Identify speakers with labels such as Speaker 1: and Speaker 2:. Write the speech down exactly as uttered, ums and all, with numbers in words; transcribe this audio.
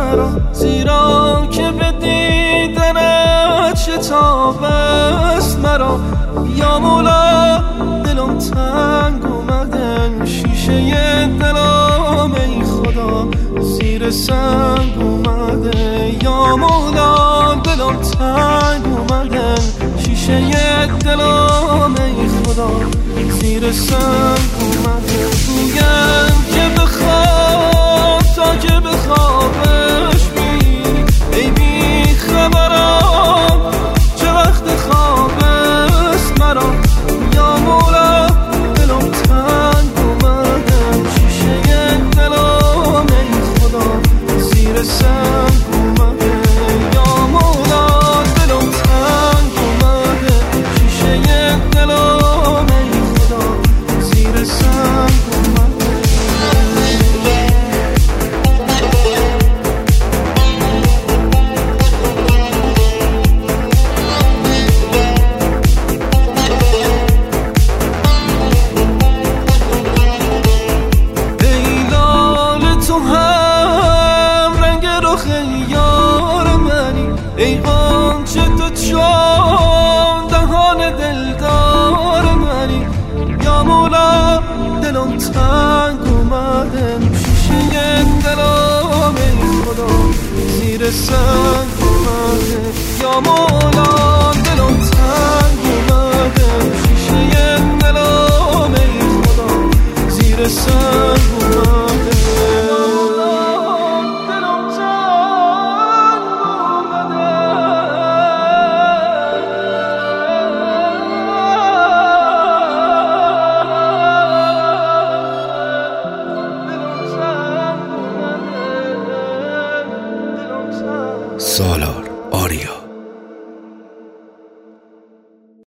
Speaker 1: مرا، زیرا که به دیدنت شتاب است مرا. یا مولا دلم تنگ اومده، شیشه دلم ای خدا زیر سنگ اومده. یا مولا دلم تنگ اومده، شیشه دلم ای خدا زیر سنگ اومده. میگن که بخواب تا که به خوابش میری، ای بی خبرم چه وقت خواب است مرا. یا مولا دلم تنگ اومده، شیشه دلم ای خدا زیر سنگ اومده. یا مولا دلم تنگ اومده، شیشه دلم ای خدا زیر سنگ اومده. ای غنچه تو چون دهان دلدار منی. یا مولا دلم تنگ اومده، شیشه دلم ای خدا زیر سنگ اومده. یا مولا دلم تنگ اومده، شیشه دلم ای خدا زیر سنگ اومده.
Speaker 2: سالار آریا.